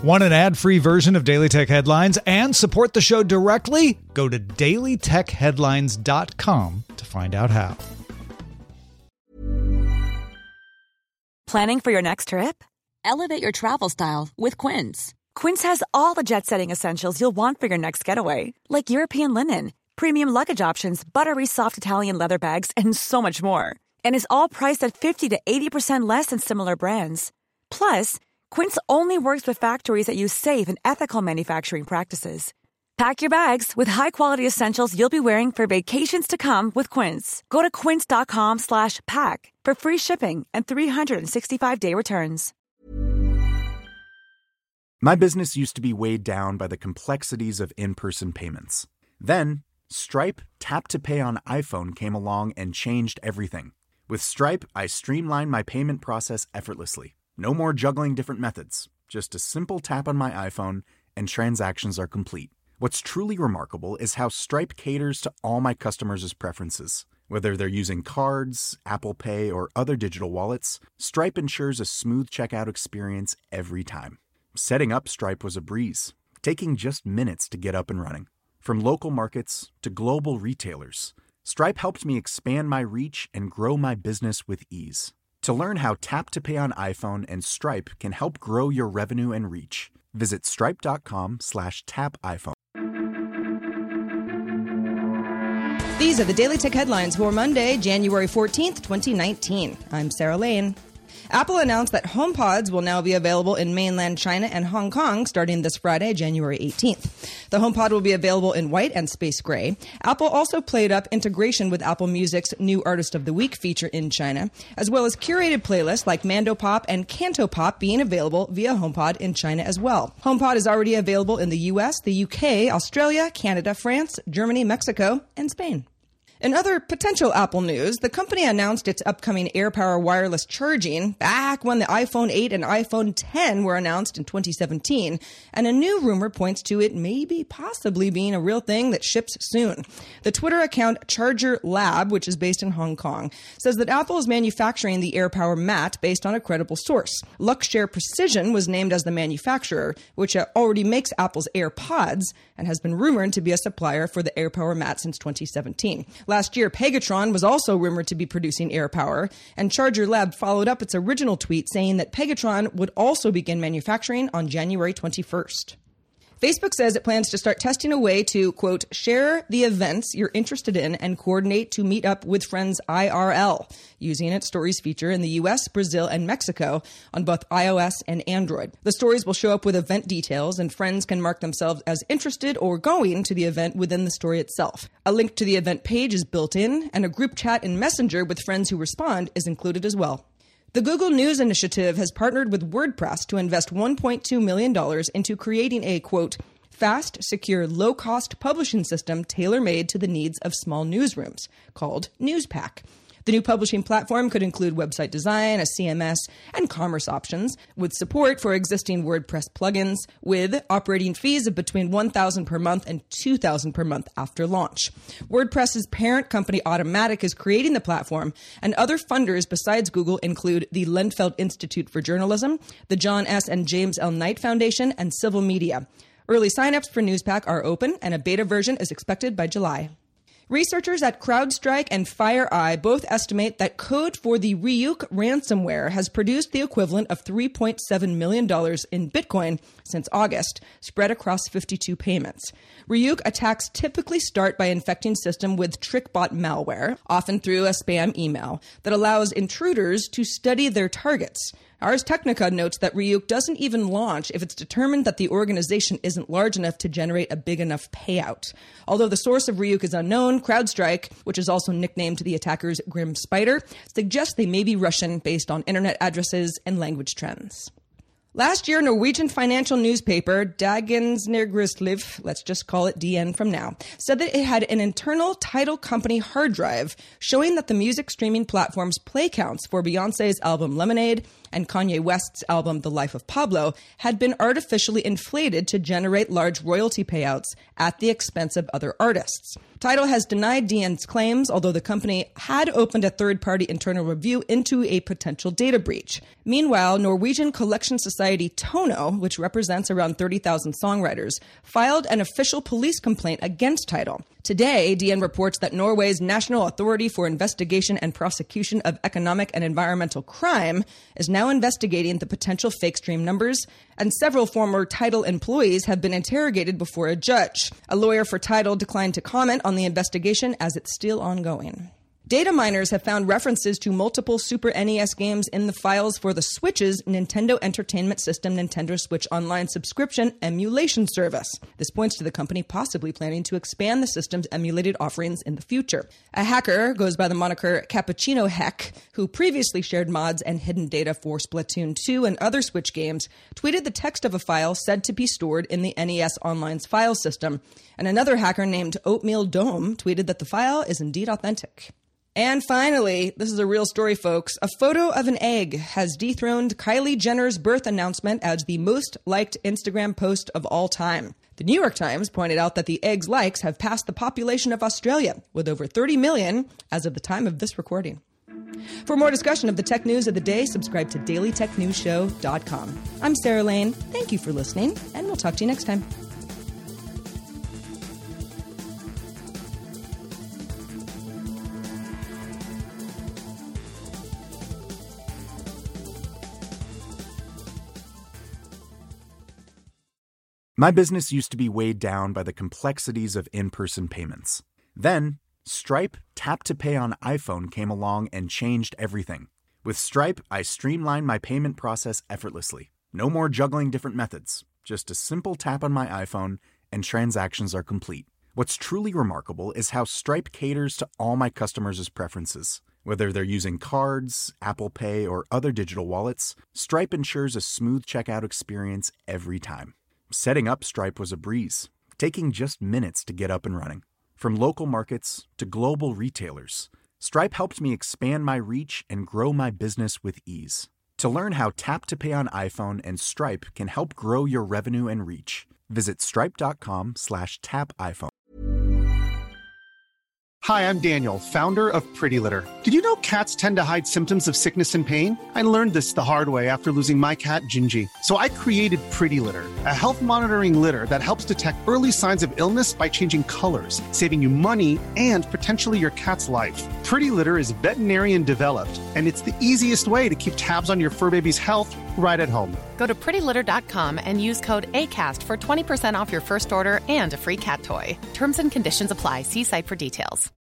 Want an ad-free version of Daily Tech Headlines and support the show directly? Go to dailytechheadlines.com to find out how. Planning for your next trip? Elevate your travel style with Quince. Quince has all the jet-setting essentials you'll want for your next getaway, like European linen, premium luggage options, buttery soft Italian leather bags, and so much more. And is all priced at 50 to 80% less than similar brands. Plus, Quince only works with factories that use safe and ethical manufacturing practices. Pack your bags with high-quality essentials you'll be wearing for vacations to come with Quince. Go to quince.com/pack for free shipping and 365-day returns. My business used to be weighed down by the complexities of in-person payments. Then, Stripe Tap to Pay on iPhone came along and changed everything. With Stripe, I streamlined my payment process effortlessly. No more juggling different methods. Just a simple tap on my iPhone and transactions are complete. What's truly remarkable is how Stripe caters to all my customers' preferences. Whether they're using cards, Apple Pay, or other digital wallets, Stripe ensures a smooth checkout experience every time. Setting up Stripe was a breeze, taking just minutes to get up and running. From local markets to global retailers, Stripe helped me expand my reach and grow my business with ease. To learn how Tap to Pay on iPhone and Stripe can help grow your revenue and reach, visit stripe.com/tapiphone. These are the Daily Tech Headlines for Monday, January 14th, 2019. I'm Sarah Lane. Apple announced that HomePods will now be available in mainland China and Hong Kong starting this Friday, January 18th. The HomePod will be available in white and space gray. Apple also played up integration with Apple Music's new Artist of the Week feature in China, as well as curated playlists like Mandopop and Cantopop being available via HomePod in China as well. HomePod is already available in the US, the UK, Australia, Canada, France, Germany, Mexico, and Spain. In other potential Apple news, the company announced its upcoming AirPower wireless charging back when the iPhone 8 and iPhone 10 were announced in 2017, and a new rumor points to it maybe possibly being a real thing that ships soon. The Twitter account Charger Lab, which is based in Hong Kong, says that Apple is manufacturing the AirPower mat based on a credible source. Luxshare Precision was named as the manufacturer, which already makes Apple's AirPods and has been rumored to be a supplier for the AirPower mat since 2017. Last year, Pegatron was also rumored to be producing AirPower, and Charger Lab followed up its original tweet saying that Pegatron would also begin manufacturing on January 21st. Facebook says it plans to start testing a way to, quote, share the events you're interested in and coordinate to meet up with friends IRL, using its Stories feature in the US, Brazil, and Mexico on both iOS and Android. The Stories will show up with event details, and friends can mark themselves as interested or going to the event within the story itself. A link to the event page is built in, and a group chat in Messenger with friends who respond is included as well. The Google News Initiative has partnered with WordPress to invest $1.2 million into creating a, quote, fast, secure, low-cost publishing system tailor-made to the needs of small newsrooms, called Newspack. The new publishing platform could include website design, a CMS, and commerce options, with support for existing WordPress plugins, with operating fees of between $1,000 per month and $2,000 per month after launch. WordPress's parent company Automatic is creating the platform, and other funders besides Google include the Lentfeld Institute for Journalism, the John S. and James L. Knight Foundation, and Civil Media. Early signups for Newspack are open, and a beta version is expected by July. Researchers at CrowdStrike and FireEye both estimate that code for the Ryuk ransomware has produced the equivalent of $3.7 million in Bitcoin since August, spread across 52 payments. Ryuk attacks typically start by infecting systems with TrickBot malware, often through a spam email, that allows intruders to study their targets. Ars Technica notes that Ryuk doesn't even launch if it's determined that the organization isn't large enough to generate a big enough payout. Although the source of Ryuk is unknown, CrowdStrike, which is also nicknamed to the attackers Grim Spider, suggests they may be Russian based on internet addresses and language trends. Last year, Norwegian financial newspaper Dagens Næringsliv, let's just call it DN from now, said that it had an internal title company hard drive showing that the music streaming platform's play counts for Beyoncé's album Lemonade and Kanye West's album The Life of Pablo had been artificially inflated to generate large royalty payouts at the expense of other artists. Tidal has denied DN's claims, although the company had opened a third-party internal review into a potential data breach. Meanwhile, Norwegian Collection Society society Tono, which represents around 30,000 songwriters, filed an official police complaint against Tidal. Today, DN reports that Norway's National Authority for Investigation and Prosecution of Economic and Environmental Crime is now investigating the potential fake stream numbers, and several former Tidal employees have been interrogated before a judge. A lawyer for Tidal declined to comment on the investigation as it's still ongoing. Data miners have found references to multiple Super NES games in the files for the Switch's Nintendo Entertainment System Nintendo Switch Online subscription emulation service. This points to the company possibly planning to expand the system's emulated offerings in the future. A hacker goes by the moniker Cappuccino Heck, who previously shared mods and hidden data for Splatoon 2 and other Switch games, tweeted the text of a file said to be stored in the NES Online's file system. And another hacker named Oatmeal Dome tweeted that the file is indeed authentic. And finally, this is a real story, folks. A photo of an egg has dethroned Kylie Jenner's birth announcement as the most liked Instagram post of all time. The New York Times pointed out that the egg's likes have passed the population of Australia, with over 30 million as of the time of this recording. For more discussion of the tech news of the day, subscribe to dailytechnewsshow.com. I'm Sarah Lane. Thank you for listening, and we'll talk to you next time. My business used to be weighed down by the complexities of in-person payments. Then, Stripe Tap to Pay on iPhone came along and changed everything. With Stripe, I streamlined my payment process effortlessly. No more juggling different methods. Just a simple tap on my iPhone and transactions are complete. What's truly remarkable is how Stripe caters to all my customers' preferences. Whether they're using cards, Apple Pay, or other digital wallets, Stripe ensures a smooth checkout experience every time. Setting up Stripe was a breeze, taking just minutes to get up and running. From local markets to global retailers, Stripe helped me expand my reach and grow my business with ease. To learn how Tap to Pay on iPhone and Stripe can help grow your revenue and reach, visit stripe.com/tapiphone. Hi, I'm Daniel, founder of Pretty Litter. Did you know cats tend to hide symptoms of sickness and pain? I learned this the hard way after losing my cat, Gingy. So I created Pretty Litter, a health monitoring litter that helps detect early signs of illness by changing colors, saving you money and potentially your cat's life. Pretty Litter is veterinarian developed, and it's the easiest way to keep tabs on your fur baby's health right at home. Go to prettylitter.com and use code ACAST for 20% off your first order and a free cat toy. Terms and conditions apply. See site for details.